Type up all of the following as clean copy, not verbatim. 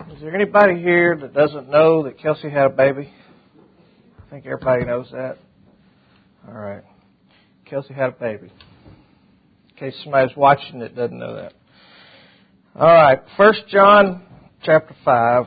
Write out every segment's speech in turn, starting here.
Is there anybody here that doesn't know that Kelsey had a baby? I think everybody knows that. All right. Kelsey had a baby. In case somebody's watching that doesn't know that. All right. 1 John chapter 5.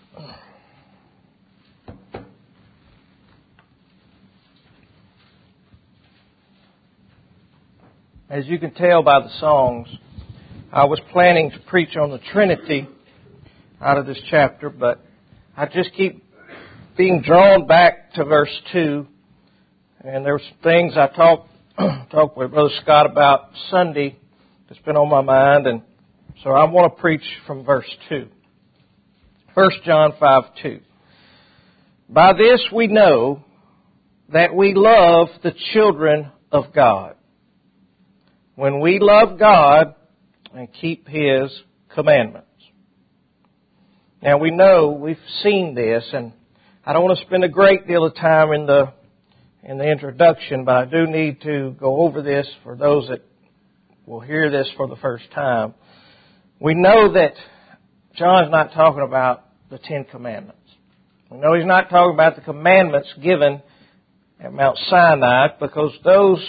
As you can tell by the songs, I was planning to preach on the Trinity out of this chapter, but I just keep being drawn back to verse 2. And there were some things I talked with Brother Scott about Sunday that's been on my mind, and so I want to preach from verse 2. 1 John 5:2. By this we know that we love the children of God, when we love God and keep His commandments. Now we know, we've seen this, and I don't want to spend a great deal of time in the introduction, but I do need to go over this for those that will hear this for the first time. We know that John's not talking about the Ten Commandments. We know he's not talking about the commandments given at Mount Sinai, because those,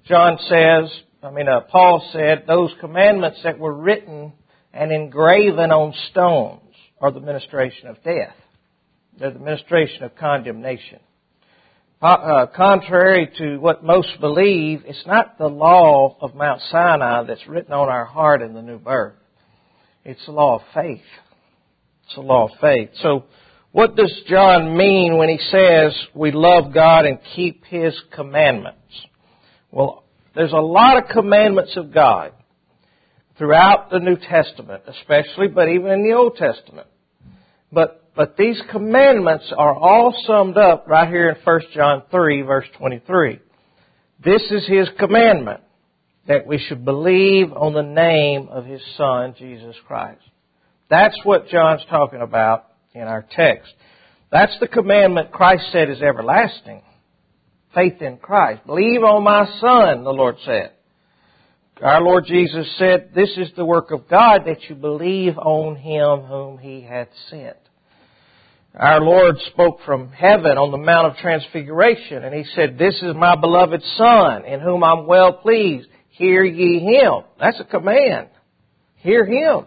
Paul said, those commandments that were written and engraven on stones are the ministration of death. They're the ministration of condemnation. Contrary to what most believe, it's not the law of Mount Sinai that's written on our heart in the new birth. It's the law of faith. It's the law of faith. So what does John mean when he says we love God and keep His commandments? Well, there's a lot of commandments of God throughout the New Testament, especially, but even in the Old Testament. But these commandments are all summed up right here in 1 John 3, verse 23. This is His commandment, that we should believe on the name of His Son, Jesus Christ. That's what John's talking about in our text. That's the commandment Christ said is everlasting. Faith in Christ. Believe on my Son, the Lord said. Our Lord Jesus said, this is the work of God, that you believe on Him whom He hath sent. Our Lord spoke from heaven on the Mount of Transfiguration, and He said, this is my beloved Son, in whom I'm well pleased. Hear ye Him. That's a command. Hear Him.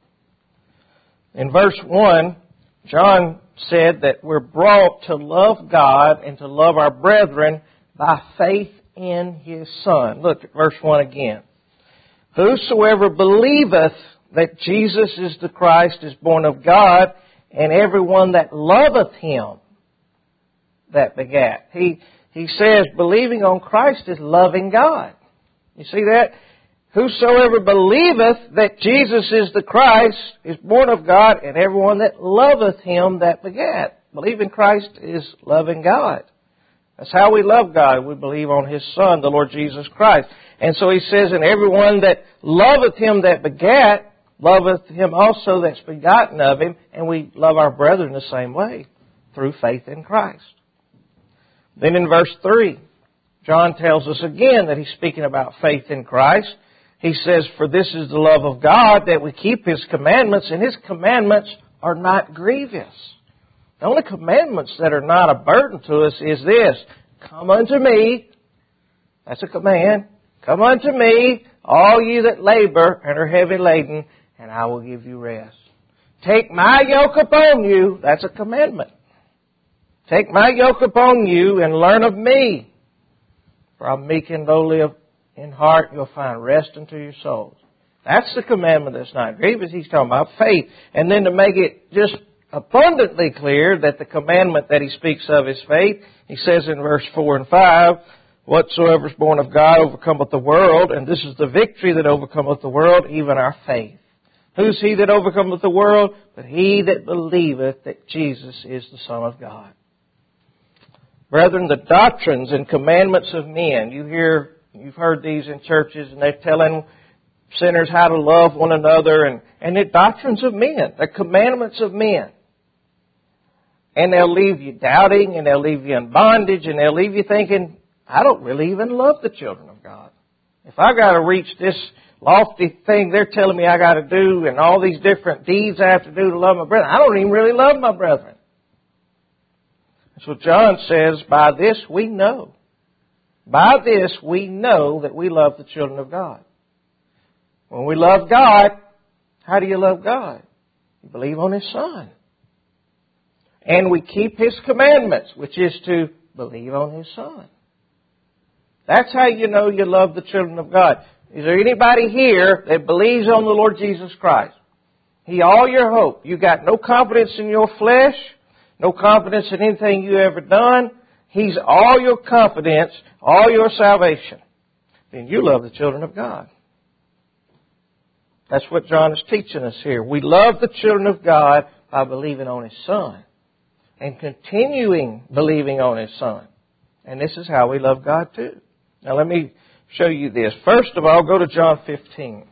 In verse 1, John said that we're brought to love God and to love our brethren by faith in His Son. Look at verse 1 again. Whosoever believeth that Jesus is the Christ is born of God, and everyone that loveth Him that begat. He says believing on Christ is loving God. You see that? Whosoever believeth that Jesus is the Christ is born of God, and everyone that loveth Him that begat. Believing Christ is loving God. That's how we love God. We believe on His Son, the Lord Jesus Christ. And so He says, and everyone that loveth Him that begat, loveth Him also that's begotten of Him, and we love our brethren the same way, through faith in Christ. Then in verse 3, John tells us again that he's speaking about faith in Christ. He says, for this is the love of God, that we keep His commandments, and His commandments are not grievous. The only commandments that are not a burden to us is this: come unto me. That's a command. Come unto me, all ye that labor and are heavy laden, and I will give you rest. Take my yoke upon you. That's a commandment. Take my yoke upon you and learn of me. For I'm meek and lowly in heart, you'll find rest unto your souls. That's the commandment that's not grievous. He's talking about faith. And then to make it just abundantly clear that the commandment that he speaks of is faith, he says in verse 4 and 5, whatsoever is born of God overcometh the world, and this is the victory that overcometh the world, even our faith. Who's he that overcometh the world? But he that believeth that Jesus is the Son of God. Brethren, the doctrines and commandments of men, you've heard these in churches, and they're telling sinners how to love one another, and they're doctrines of men. They're commandments of men. And they'll leave you doubting, and they'll leave you in bondage, and they'll leave you thinking, I don't really even love the children of God. If I got to reach this lofty thing they're telling me I got to do and all these different deeds I have to do to love my brethren. I don't even really love my brethren. So John says, by this we know. By this we know that we love the children of God. When we love God, how do you love God? You believe on His Son. And we keep His commandments, which is to believe on His Son. That's how you know you love the children of God. Is there anybody here that believes on the Lord Jesus Christ? He all your hope. You got no confidence in your flesh, no confidence in anything you ever done. He's all your confidence, all your salvation. Then you love the children of God. That's what John is teaching us here. We love the children of God by believing on His Son and continuing believing on His Son. And this is how we love God too. Now let me show you this. First of all, go to John 15.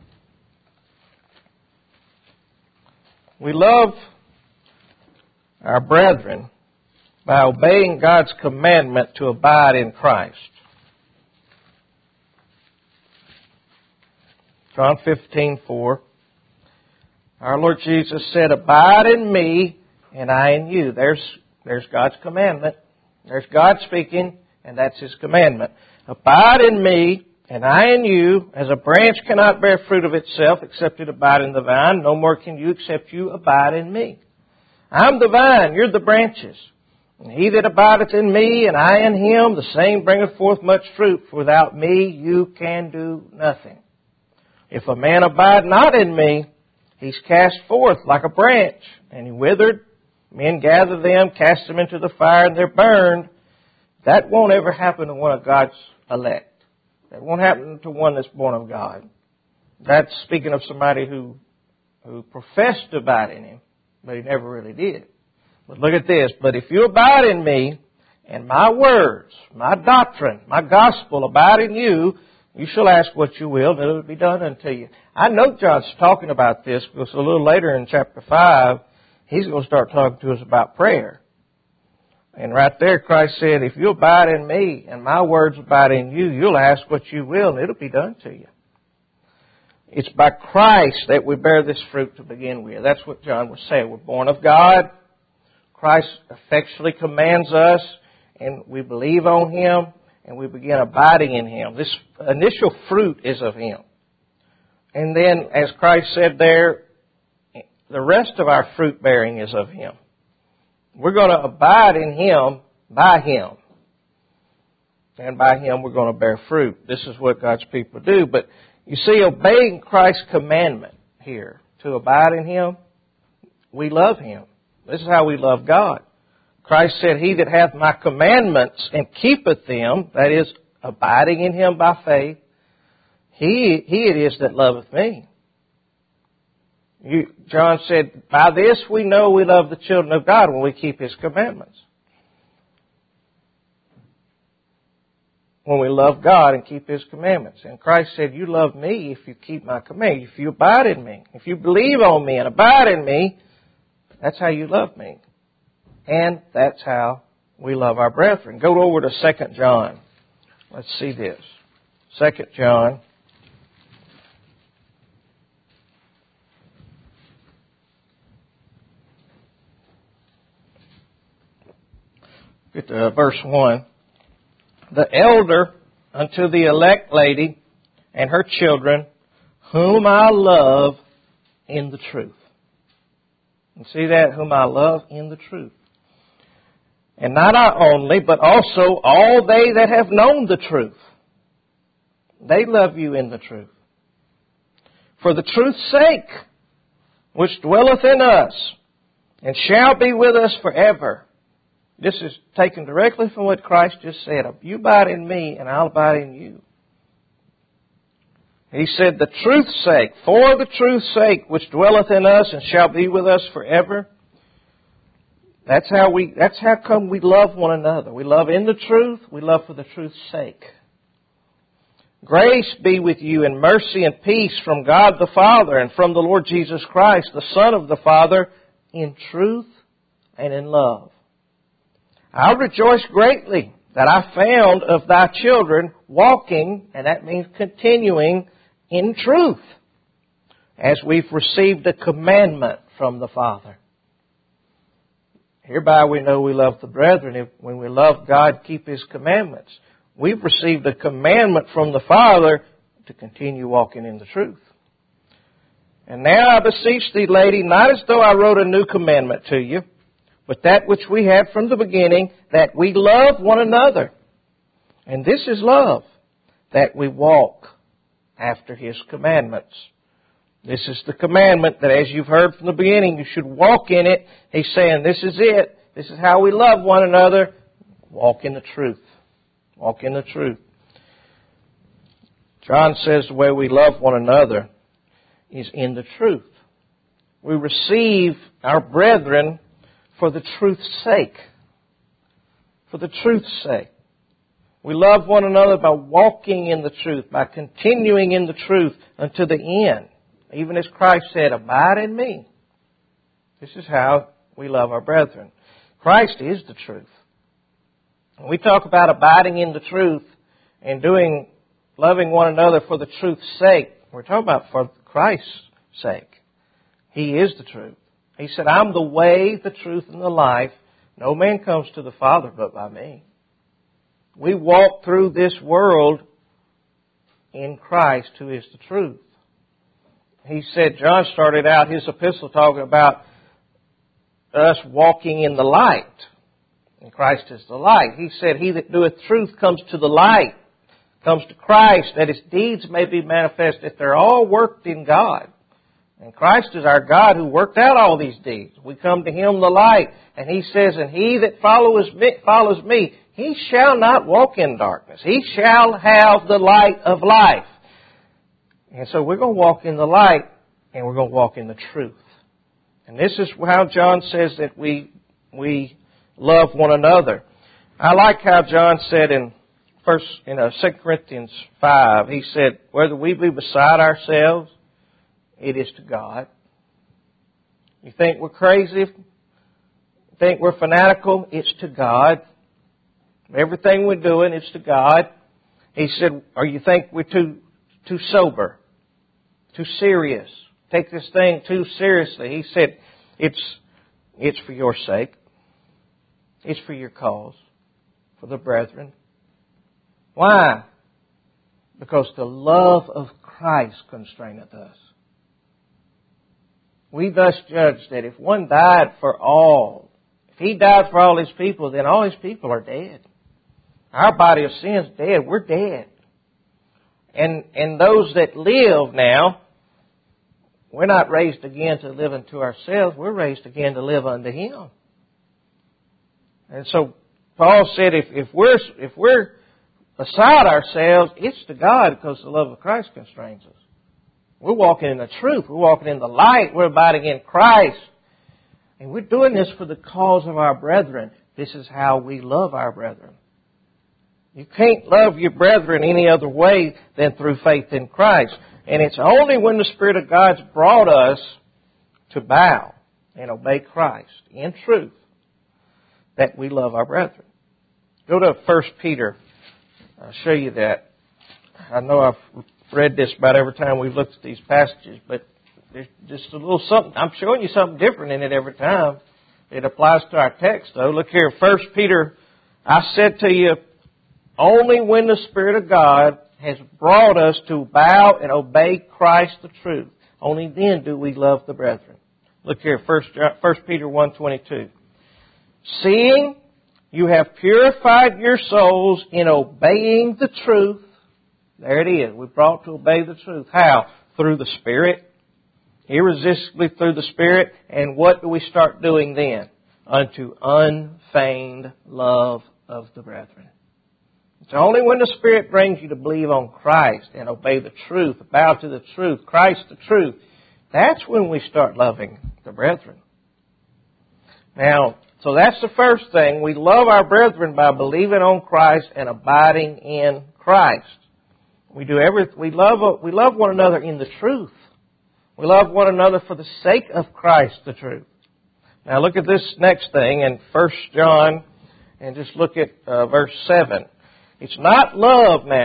We love our brethren by obeying God's commandment to abide in Christ. John 15:4. Our Lord Jesus said, "Abide in me, and I in you." There's God's commandment. There's God speaking, and that's His commandment. Abide in me, and I in you. As a branch cannot bear fruit of itself except it abide in the vine, no more can you except you abide in me. I'm the vine, you're the branches. And he that abideth in me, and I in him, the same bringeth forth much fruit. For without me you can do nothing. If a man abide not in me, he's cast forth like a branch, and he withered. Men gather them, cast them into the fire, and they're burned. That won't ever happen to one of God's elect. That won't happen to one that's born of God. That's speaking of somebody who professed to abide in Him, but he never really did. But look at this. But if you abide in me, and my words, my doctrine, my gospel abide in you, you shall ask what you will, and it will be done unto you. I know John's talking about this because a little later in chapter 5, he's going to start talking to us about prayer. And right there, Christ said, if you abide in me and my words abide in you, you'll ask what you will, and it'll be done to you. It's by Christ that we bear this fruit to begin with. That's what John was saying. We're born of God. Christ effectually commands us, and we believe on Him, and we begin abiding in Him. This initial fruit is of Him. And then, as Christ said there, the rest of our fruit bearing is of Him. We're going to abide in Him by Him. And by Him we're going to bear fruit. This is what God's people do. But you see, obeying Christ's commandment here, to abide in Him, we love Him. This is how we love God. Christ said, he that hath my commandments and keepeth them, that is, abiding in Him by faith, he it is that loveth me. John said, by this we know we love the children of God when we keep His commandments. When we love God and keep His commandments. And Christ said, you love me if you keep my commandments, if you abide in me. If you believe on me and abide in me, that's how you love me. And that's how we love our brethren. Go over to 2 John. Let's see this. 2 John. Get to verse 1. The elder unto the elect lady and her children, whom I love in the truth. You see that? Whom I love in the truth. And not I only, but also all they that have known the truth. They love you in the truth. For the truth's sake, which dwelleth in us, and shall be with us forever. This is taken directly from what Christ just said. You abide in me, and I'll abide in you. He said, the truth's sake, for the truth's sake, which dwelleth in us and shall be with us forever. That's how come we love one another. We love in the truth. We love for the truth's sake. Grace be with you and mercy and peace from God the Father and from the Lord Jesus Christ, the Son of the Father, in truth and in love. I rejoice greatly that I found of thy children walking, and that means continuing, in truth, as we've received a commandment from the Father. Hereby we know we love the brethren, if when we love God, keep His commandments. We've received a commandment from the Father to continue walking in the truth. And now I beseech thee, lady, not as though I wrote a new commandment to you, but that which we had from the beginning, that we love one another. And this is love, that we walk after His commandments. This is the commandment that, as you've heard from the beginning, you should walk in it. He's saying, this is it. This is how we love one another. Walk in the truth. Walk in the truth. John says the way we love one another is in the truth. We receive our brethren for the truth's sake. For the truth's sake. We love one another by walking in the truth, by continuing in the truth unto the end. Even as Christ said, abide in me. This is how we love our brethren. Christ is the truth. When we talk about abiding in the truth and loving one another for the truth's sake, we're talking about for Christ's sake. He is the truth. He said, I'm the way, the truth, and the life. No man comes to the Father but by me. We walk through this world in Christ, who is the truth. He said, John started out his epistle talking about us walking in the light. And Christ is the light. He said, he that doeth truth comes to the light, comes to Christ, that his deeds may be manifest, that they're all worked in God. And Christ is our God who worked out all these deeds. We come to Him the light. And He says, and he that follows me, he shall not walk in darkness. He shall have the light of life. And so we're going to walk in the light, and we're going to walk in the truth. And this is how John says that we love one another. I like how John said in 2 Corinthians 5, he said, whether we be beside ourselves, it is to God. You think we're crazy? You think we're fanatical? It's to God. Everything we're doing, it's to God. He said, or you think we're too sober? Too serious. Take this thing too seriously. He said, it's for your sake. It's for your cause. For the brethren. Why? Because the love of Christ constraineth us. We thus judge that if one died for all, if He died for all His people, then all His people are dead. Our body of sin is dead. We're dead. And those that live now, we're not raised again to live unto ourselves. We're raised again to live unto Him. And so Paul said, if we're beside ourselves, it's to God because the love of Christ constrains us. We're walking in the truth. We're walking in the light. We're abiding in Christ. And we're doing this for the cause of our brethren. This is how we love our brethren. You can't love your brethren any other way than through faith in Christ. And it's only when the Spirit of God's brought us to bow and obey Christ in truth that we love our brethren. Go to 1 Peter. I'll show you that. I know I've read this about every time we've looked at these passages, but there's just a little something. I'm showing you something different in it every time. It applies to our text, though. Look here, 1 Peter, I said to you, only when the Spirit of God has brought us to bow and obey Christ the truth, only then do we love the brethren. Look here, 1 Peter 1:22. Seeing you have purified your souls in obeying the truth. There it is. We're brought to obey the truth. How? Through the Spirit. Irresistibly through the Spirit. And what do we start doing then? Unto unfeigned love of the brethren. It's only when the Spirit brings you to believe on Christ and obey the truth, bow to the truth, Christ the truth, that's when we start loving the brethren. Now, so that's the first thing. We love our brethren by believing on Christ and abiding in Christ. We love one another in the truth. We love one another for the sake of Christ the truth. Now look at this next thing in 1 John and just look at verse 7. It's not love now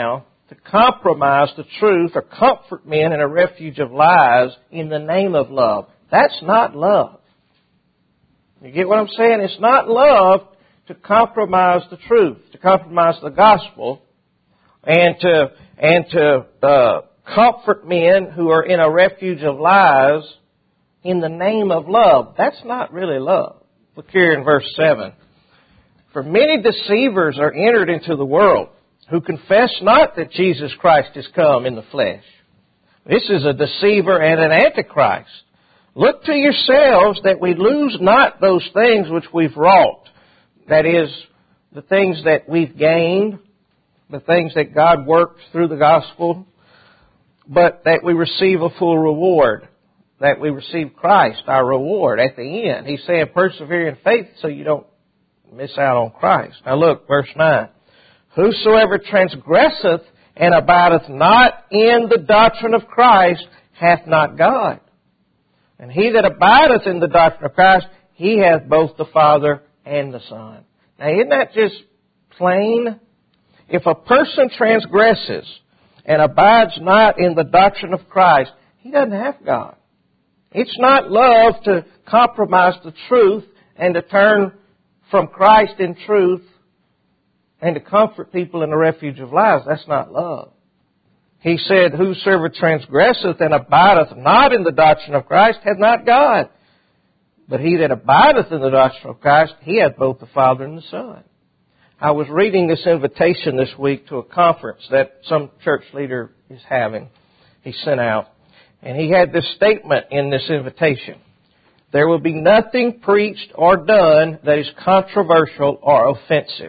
to compromise the truth or comfort men in a refuge of lies in the name of love. That's not love. You get what I'm saying? It's not love to compromise the truth, to compromise the gospel, and to comfort men who are in a refuge of lies in the name of love. That's not really love. Look here in verse 7. For many deceivers are entered into the world, who confess not that Jesus Christ is come in the flesh. This is a deceiver and an antichrist. Look to yourselves that we lose not those things which we've wrought. That is, the things that we've gained, the things that God worked through the gospel, but that we receive a full reward, that we receive Christ, our reward, at the end. He's saying persevere in faith so you don't miss out on Christ. Now look, verse 9. Whosoever transgresseth and abideth not in the doctrine of Christ hath not God. And he that abideth in the doctrine of Christ, he hath both the Father and the Son. Now isn't that just plain? If a person transgresses and abides not in the doctrine of Christ, he doesn't have God. It's not love to compromise the truth and to turn from Christ in truth and to comfort people in the refuge of lies. That's not love. He said, whosoever transgresseth and abideth not in the doctrine of Christ hath not God. But he that abideth in the doctrine of Christ, he hath both the Father and the Son. I was reading this invitation this week to a conference that some church leader is having. He sent out. And he had this statement in this invitation. There will be nothing preached or done that is controversial or offensive.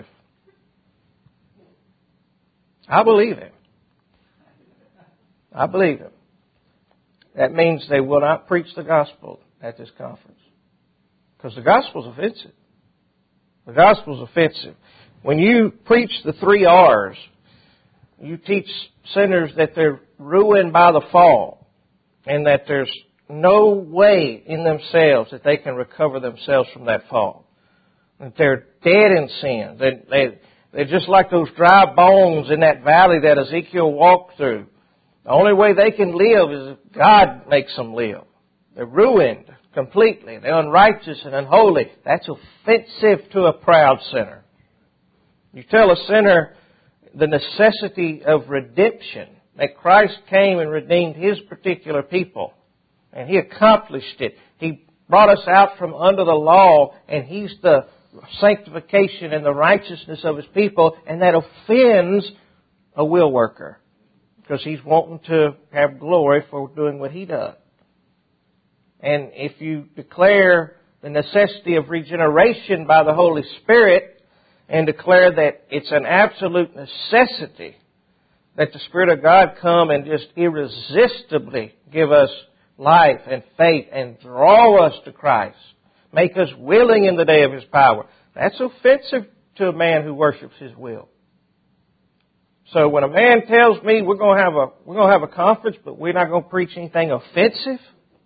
I believe him. I believe him. That means they will not preach the gospel at this conference. Because the gospel is offensive. The gospel is offensive. When you preach the 3 R's, you teach sinners that they're ruined by the fall and that there's no way in themselves that they can recover themselves from that fall. That they're dead in sin. They're just like those dry bones in that valley that Ezekiel walked through. The only way they can live is if God makes them live. They're ruined completely. They're unrighteous and unholy. That's offensive to a proud sinner. You tell a sinner the necessity of redemption, that Christ came and redeemed His particular people, and He accomplished it. He brought us out from under the law, and He's the sanctification and the righteousness of His people, and that offends a will worker, because he's wanting to have glory for doing what he does. And if you declare the necessity of regeneration by the Holy Spirit, and declare that it's an absolute necessity that the Spirit of God come and just irresistibly give us life and faith and draw us to Christ, make us willing in the day of His power, that's offensive to a man who worships his will. So when a man tells me we're going to have a conference, but we're not going to preach anything offensive,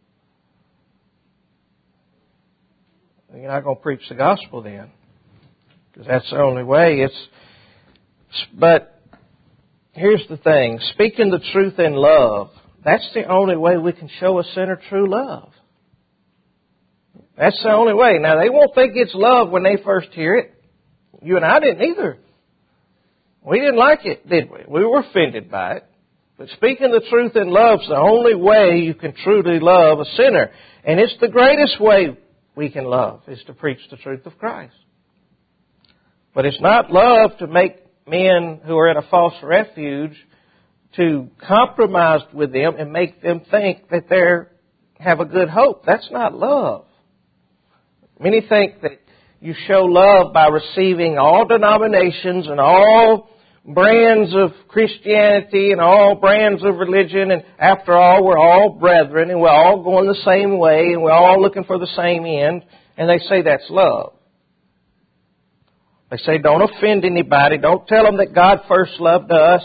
you're not going to preach the gospel then. Because that's the only way. But here's the thing. Speaking the truth in love, that's the only way we can show a sinner true love. That's the only way. Now, they won't think it's love when they first hear it. You and I didn't either. We didn't like it, did we? We were offended by it. But speaking the truth in love is the only way you can truly love a sinner. And it's the greatest way we can love, is to preach the truth of Christ. But it's not love to make men who are in a false refuge to compromise with them and make them think that they have a good hope. That's not love. Many think that you show love by receiving all denominations and all brands of Christianity and all brands of religion, and after all, we're all brethren and we're all going the same way and we're all looking for the same end, and they say that's love. They say don't offend anybody. Don't tell them that God first loved us.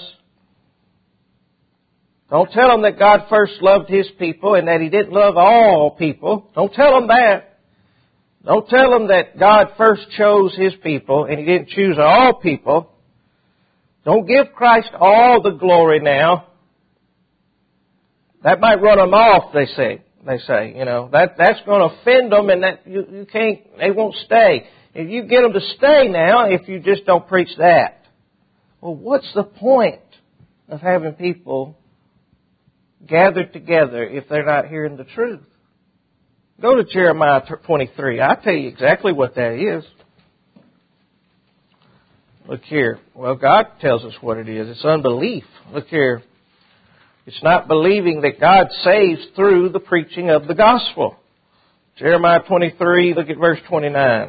Don't tell them that God first loved His people and that He didn't love all people. Don't tell them that. Don't tell them that God first chose His people and He didn't choose all people. Don't give Christ all the glory now. That might run them off, they say. That's going to offend them, and that you can't, they won't stay. If you get them to stay now, if you just don't preach that. Well, what's the point of having people gathered together if they're not hearing the truth? Go to Jeremiah 23. I'll tell you exactly what that is. Look here. Well, God tells us what it is. It's unbelief. Look here. It's not believing that God saves through the preaching of the gospel. Jeremiah 23, look at verse 29.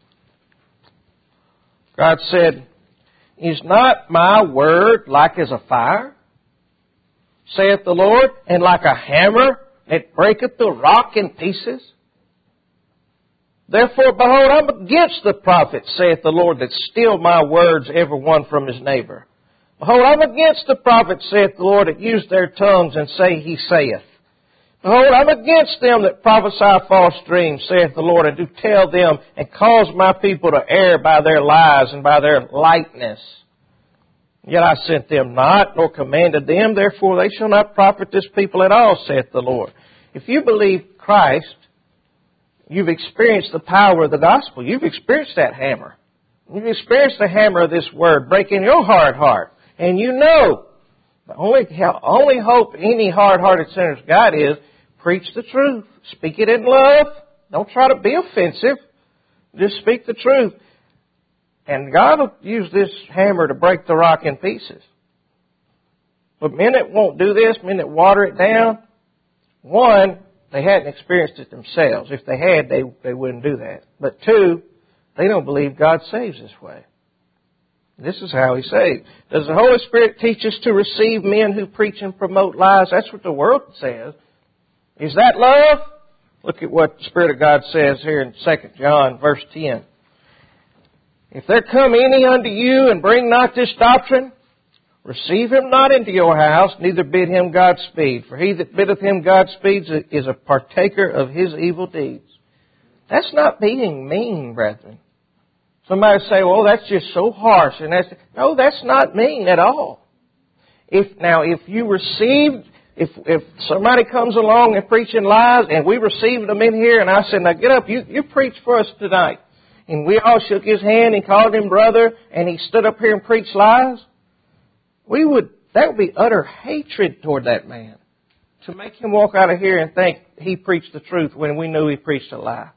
God said, "Is not my word like as a fire, saith the Lord, and like a hammer that breaketh the rock in pieces? Therefore, behold, I'm against the prophets, saith the Lord, that steal my words, every one from his neighbor. Behold, I'm against the prophets, saith the Lord, that use their tongues and say, He saith. Behold, I'm against them that prophesy false dreams, saith the Lord, and do tell them, and cause my people to err by their lies and by their lightness. Yet I sent them not, nor commanded them, therefore they shall not profit this people at all, saith the Lord." If you believe Christ, you've experienced the power of the gospel. You've experienced that hammer. You've experienced the hammer of this word breaking your hard heart. And you know, the only hope any hard-hearted sinner's got is preach the truth. Speak it in love. Don't try to be offensive. Just speak the truth. And God will use this hammer to break the rock in pieces. But men that won't do this, men that water it down, one, they hadn't experienced it themselves. If they had, they wouldn't do that. But two, they don't believe God saves this way. This is how He saves. Does the Holy Spirit teach us to receive men who preach and promote lies? That's what the world says. Is that love? Look at what the Spirit of God says here in 2 John verse 10. "If there come any unto you and bring not this doctrine, receive him not into your house, neither bid him Godspeed. For he that biddeth him Godspeed is a partaker of his evil deeds." That's not being mean, brethren. Somebody say, "Well, that's just so harsh." No, that's not mean at all. If somebody comes along and preaching lies, and we received them in here, and I said, "Now get up, you preach for us tonight," and we all shook his hand and called him brother, and he stood up here and preached lies, that would be utter hatred toward that man. To make him walk out of here and think he preached the truth when we knew he preached a lie.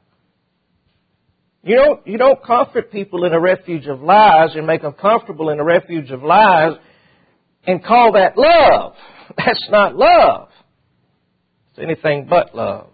You don't comfort people in a refuge of lies and make them comfortable in a refuge of lies and call that love. That's not love. It's anything but love.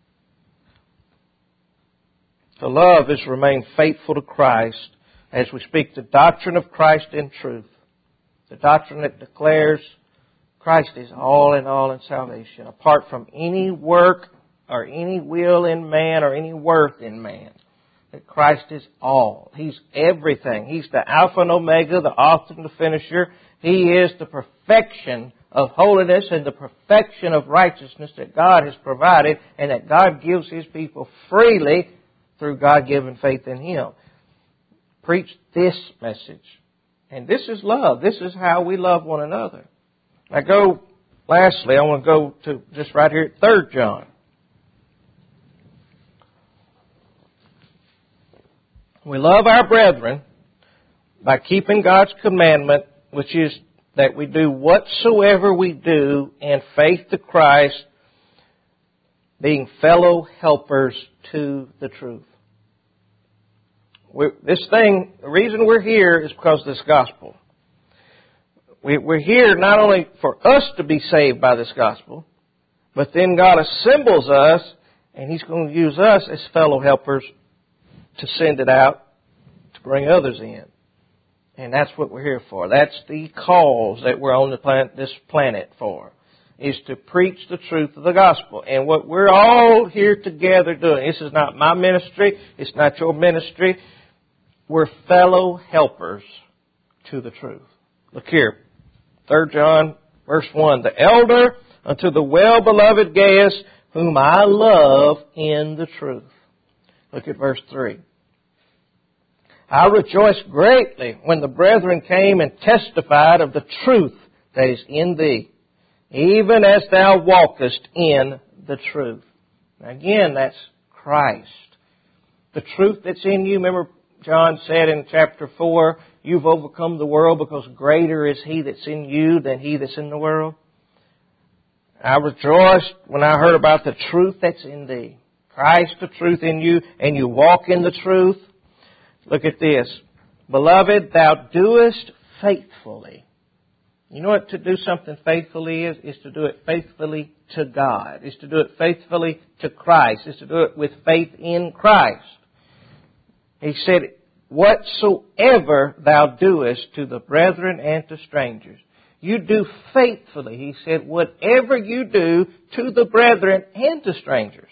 To love is remain faithful to Christ as we speak the doctrine of Christ in truth. The doctrine that declares Christ is all in salvation, apart from any work or any will in man or any worth in man. That Christ is all. He's everything. He's the Alpha and Omega, the author and the finisher. He is the perfection of holiness and the perfection of righteousness that God has provided and that God gives His people freely through God-given faith in Him. Preach this message. And this is love. This is how we love one another. Lastly, I want to go to just right here at 3 John. We love our brethren by keeping God's commandment, which is that we do whatsoever we do in faith to Christ, being fellow helpers to the truth. The reason we're here is because of this gospel. We're here not only for us to be saved by this gospel, but then God assembles us, and He's going to use us as fellow helpers to send it out to bring others in. And that's what we're here for. That's the cause that we're on this planet for, is to preach the truth of the gospel. And what we're all here together doing, this is not my ministry, it's not your ministry. We're fellow helpers to the truth. Look here, 3 John verse 1. "The elder unto the well-beloved Gaius, whom I love in the truth." Look at verse 3. I rejoiced greatly when the brethren came and testified of the truth that is in thee, even as thou walkest in the truth. Now again, that's Christ. The truth that's in you, remember John said in chapter 4, you've overcome the world because greater is He that's in you than he that's in the world. I rejoiced when I heard about the truth that's in thee. Christ, the truth in you, and you walk in the truth. Look at this. Beloved, thou doest faithfully. You know what to do something faithfully is? Is to do it faithfully to God. Is to do it faithfully to Christ. Is to do it with faith in Christ. He said, whatsoever thou doest to the brethren and to strangers, you do faithfully. He said, whatever you do to the brethren and to strangers,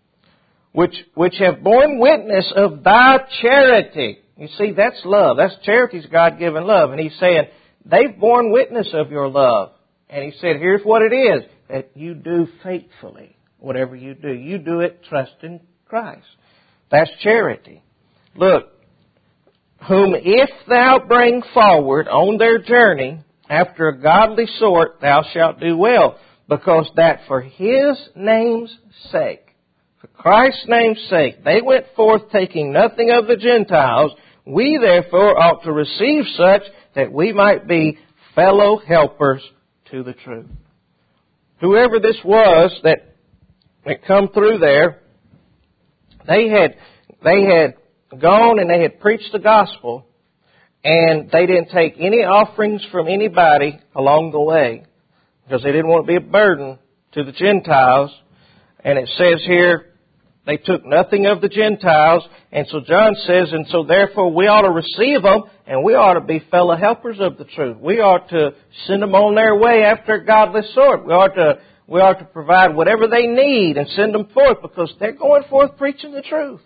which have borne witness of thy charity. You see, that's love. That's charity's God-given love. And He's saying, they've borne witness of your love. And He said, here's what it is, that you do faithfully. Whatever you do, you do it trusting Christ. That's charity. Look, whom if thou bring forward on their journey after a godly sort, thou shalt do well, because that for His name's sake, for Christ's name's sake, they went forth taking nothing of the Gentiles. We therefore ought to receive such that we might be fellow helpers to the truth. Whoever this was that come through there, they had gone and they had preached the gospel, and they didn't take any offerings from anybody along the way because they didn't want to be a burden to the Gentiles. And it says here, they took nothing of the Gentiles. And so John says, and so therefore we ought to receive them, and we ought to be fellow helpers of the truth. We ought to send them on their way after a godly sort. We ought to provide whatever they need and send them forth, because they're going forth preaching the truth.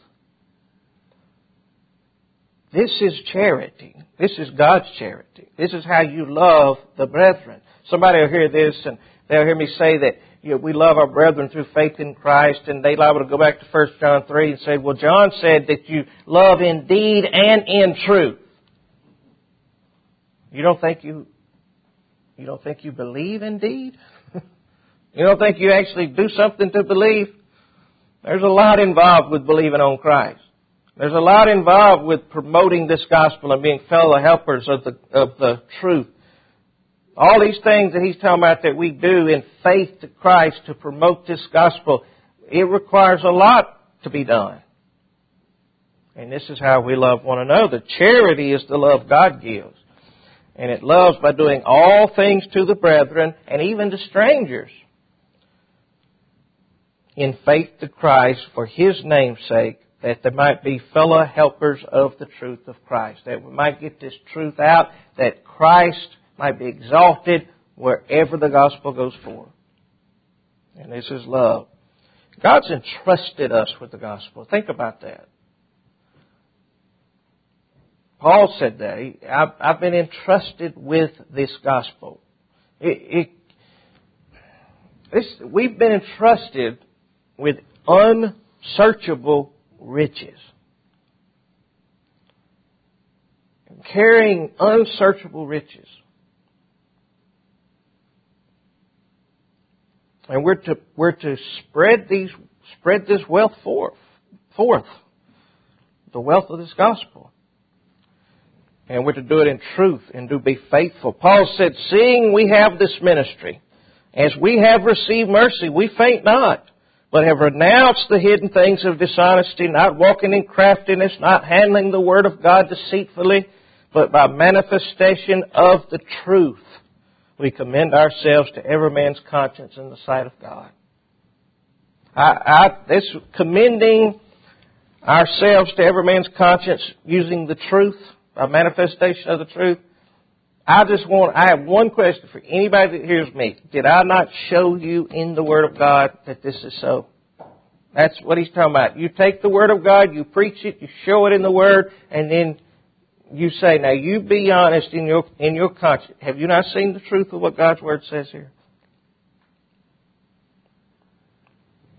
This is charity. This is God's charity. This is how you love the brethren. Somebody will hear this and they'll hear me say that we love our brethren through faith in Christ, and they're liable to go back to 1 John 3 and say, well, John said that you love in deed and in truth. You don't think you believe in deed? You don't think you actually do something to believe? There's a lot involved with believing on Christ. There's a lot involved with promoting this gospel and being fellow helpers of the truth. All these things that he's talking about that we do in faith to Christ to promote this gospel, it requires a lot to be done. And this is how we love one another. Charity is the love God gives. And it loves by doing all things to the brethren and even to strangers in faith to Christ for His name's sake, that there might be fellow helpers of the truth of Christ, that we might get this truth out, that Christ might be exalted wherever the gospel goes forth. And this is love. God's entrusted us with the gospel. Think about that. Paul said that. I've been entrusted with this gospel. We've been entrusted with unsearchable riches. Carrying unsearchable riches. And we're to spread this wealth forth. The wealth of this gospel. And we're to do it in truth and to be faithful. Paul said, seeing we have this ministry, as we have received mercy, we faint not, but have renounced the hidden things of dishonesty, not walking in craftiness, not handling the word of God deceitfully, but by manifestation of the truth, we commend ourselves to every man's conscience in the sight of God. This commending ourselves to every man's conscience using the truth, by manifestation of the truth. I have one question for anybody that hears me. Did I not show you in the Word of God that this is so? That's what he's talking about. You take the Word of God, you preach it, you show it in the Word, and then you say, now you be honest in your conscience. Have you not seen the truth of what God's Word says here?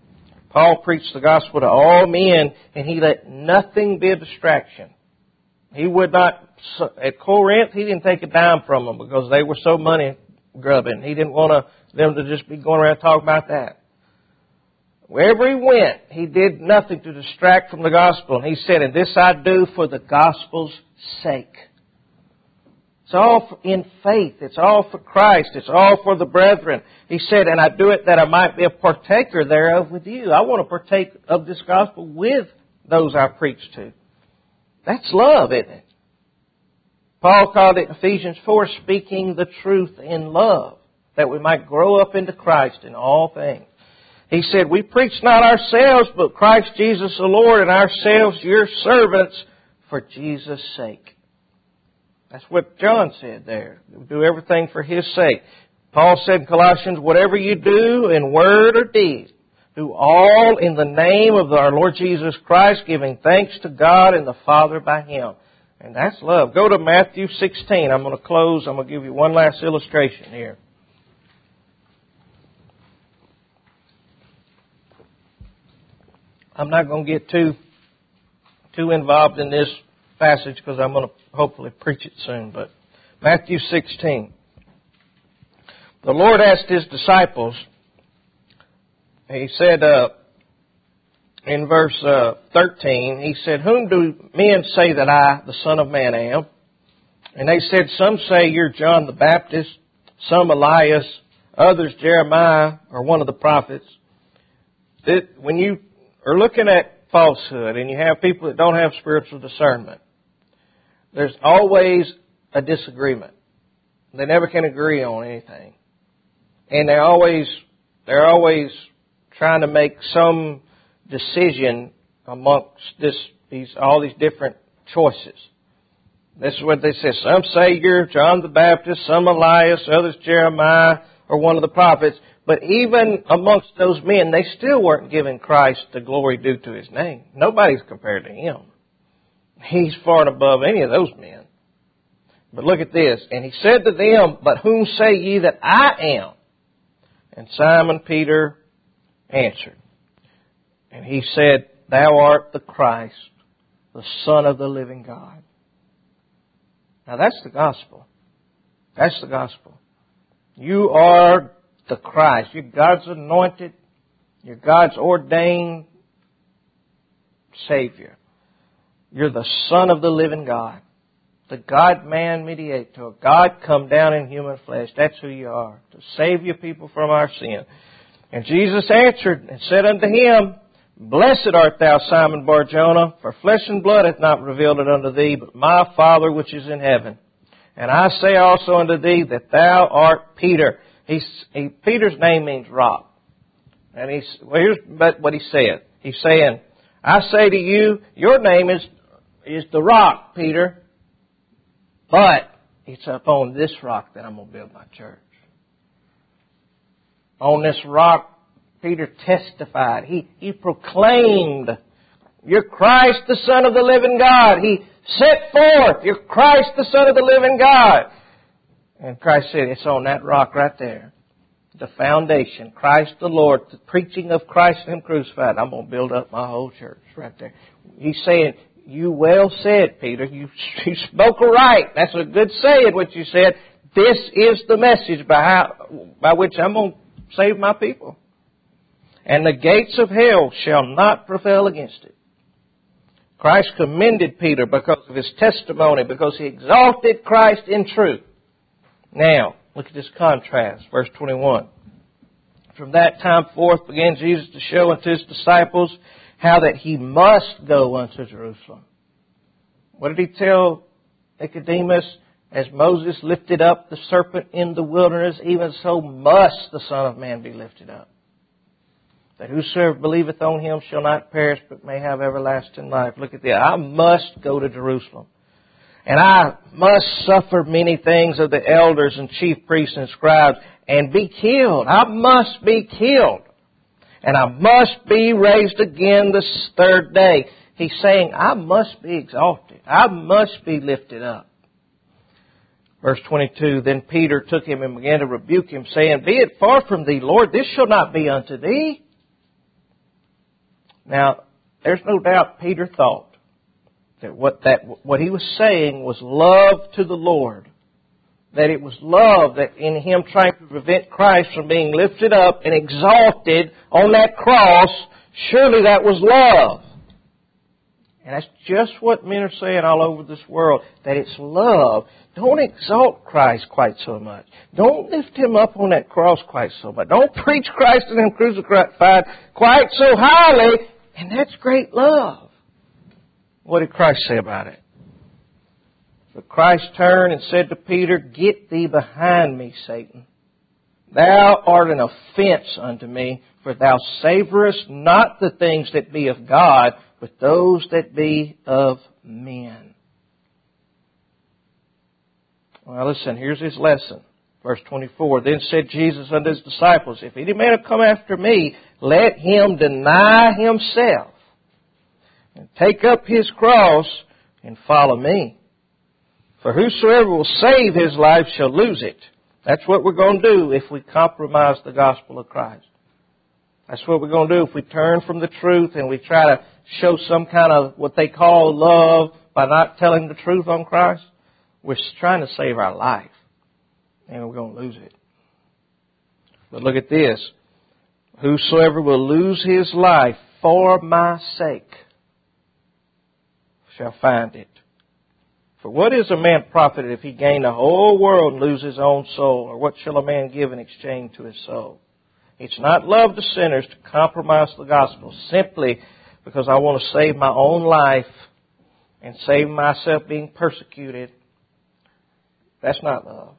Paul preached the gospel to all men, and he let nothing be a distraction. He would not, at Corinth, he didn't take a dime from them because they were so money grubbing. He didn't want them to just be going around talking about that. Wherever he went, he did nothing to distract from the gospel. And he said, and this I do for the gospel's sake. It's all in faith. It's all for Christ. It's all for the brethren. He said, and I do it that I might be a partaker thereof with you. I want to partake of this gospel with those I preach to. That's love, isn't it? Paul called it in Ephesians 4, speaking the truth in love, that we might grow up into Christ in all things. He said, we preach not ourselves, but Christ Jesus the Lord, and ourselves your servants for Jesus' sake. That's what John said there. Do everything for His sake. Paul said in Colossians, whatever you do in word or deed, do all in the name of our Lord Jesus Christ, giving thanks to God and the Father by Him. And that's love. Go to Matthew 16. I'm going to close. I'm going to give you one last illustration here. I'm not going to get too involved in this passage because I'm going to hopefully preach it soon. But Matthew 16. The Lord asked His disciples, He said in verse 13, He said, whom do men say that I, the Son of Man, am? And they said, some say you're John the Baptist, some Elias, others Jeremiah or one of the prophets. When you are looking at falsehood and you have people that don't have spiritual discernment, there's always a disagreement. They never can agree on anything. And they're always trying to make some decision amongst all these different choices. This is what they say. Some say you're John the Baptist, some Elias, others Jeremiah, or one of the prophets. But even amongst those men, they still weren't giving Christ the glory due to His name. Nobody's compared to Him. He's far and above any of those men. But look at this. And He said to them, but whom say ye that I am? And Simon Peter answered. And he said, thou art the Christ, the Son of the living God. Now that's the gospel. That's the gospel. You are the Christ. You're God's anointed. You're God's ordained Savior. You're the Son of the living God. The God-man mediator. God come down in human flesh. That's who you are. To save your people from our sin. And Jesus answered and said unto him, blessed art thou, Simon Bar-Jonah, for flesh and blood hath not revealed it unto thee, but my Father which is in heaven. And I say also unto thee that thou art Peter. Peter's name means rock. And here's what he said. He's saying, I say to you, your name is the rock, Peter. But it's upon this rock that I'm going to build my church. On this rock, Peter testified. He proclaimed, you're Christ, the Son of the living God. He set forth, you're Christ, the Son of the living God. And Christ said, it's on that rock right there. The foundation, Christ the Lord, the preaching of Christ and Him crucified. I'm going to build up my whole church right there. He's saying, you well said, Peter. You spoke right. That's a good saying, what you said. This is the message by which I'm going to save my people. And the gates of hell shall not prevail against it. Christ commended Peter because of his testimony, because he exalted Christ in truth. Now, look at this contrast, verse 21. From that time forth began Jesus to show unto His disciples how that He must go unto Jerusalem. What did He tell Nicodemus? As Moses lifted up the serpent in the wilderness, even so must the Son of Man be lifted up. That whosoever believeth on Him shall not perish, but may have everlasting life. Look at that. I must go to Jerusalem. And I must suffer many things of the elders and chief priests and scribes and be killed. I must be killed. And I must be raised again the third day. He's saying, I must be exalted. I must be lifted up. Verse 22, then Peter took him and began to rebuke him, saying, be it far from thee, Lord, this shall not be unto thee. Now, there's no doubt Peter thought That what he was saying was love to the Lord. That it was love that in him trying to prevent Christ from being lifted up and exalted on that cross, surely that was love. And that's just what men are saying all over this world, that it's love. Don't exalt Christ quite so much. Don't lift Him up on that cross quite so much. Don't preach Christ and Him crucified quite so highly, and that's great love. What did Christ say about it? But Christ turned and said to Peter, "Get thee behind me, Satan. Thou art an offense unto me, for thou savorest not the things that be of God, but those that be of men." Well, listen, here's his lesson. Verse 24, "Then said Jesus unto his disciples, If any man will come after me, let him deny himself, and take up his cross, and follow me. For whosoever will save his life shall lose it." That's what we're going to do if we compromise the gospel of Christ. That's what we're going to do if we turn from the truth and we try to show some kind of what they call love by not telling the truth on Christ. We're trying to save our life, and we're going to lose it. But look at this. "Whosoever will lose his life for my sake shall find it. For what is a man profited if he gain the whole world and lose his own soul? Or what shall a man give in exchange to his soul?" It's not love to sinners to compromise the gospel simply because I want to save my own life and save myself being persecuted. That's not love.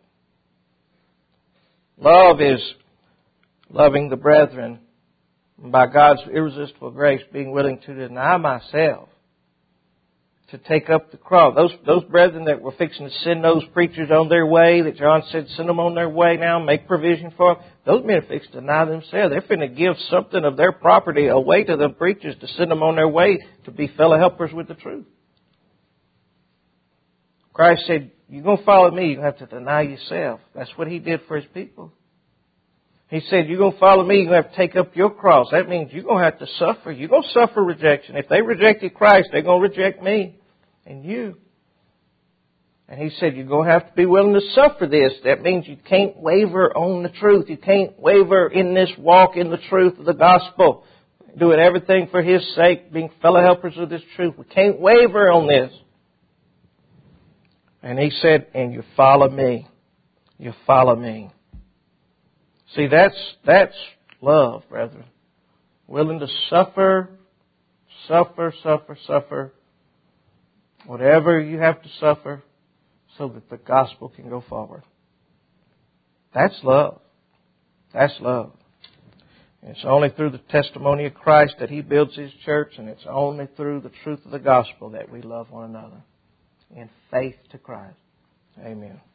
Love is loving the brethren, and by God's irresistible grace, being willing to deny myself, to take up the cross. Those brethren that were fixing to send those preachers on their way, that John said, send them on their way now, make provision for them. Those men are fixing to deny themselves. They're finna to give something of their property away to the preachers to send them on their way to be fellow helpers with the truth. Christ said, you're going to follow me, you're going to have to deny yourself. That's what He did for His people. He said, you're going to follow me, you're going to have to take up your cross. That means you're going to have to suffer. You're going to suffer rejection. If they rejected Christ, they're going to reject me and you. And He said, you're going to have to be willing to suffer this. That means you can't waver on the truth. You can't waver in this walk in the truth of the gospel. Doing everything for His sake, being fellow helpers of this truth. We can't waver on this. And He said, and you follow me. You follow me. See, that's love, brethren. Willing to suffer. Whatever you have to suffer so that the gospel can go forward. That's love. That's love. And it's only through the testimony of Christ that He builds His church, and it's only through the truth of the gospel that we love one another in faith to Christ. Amen.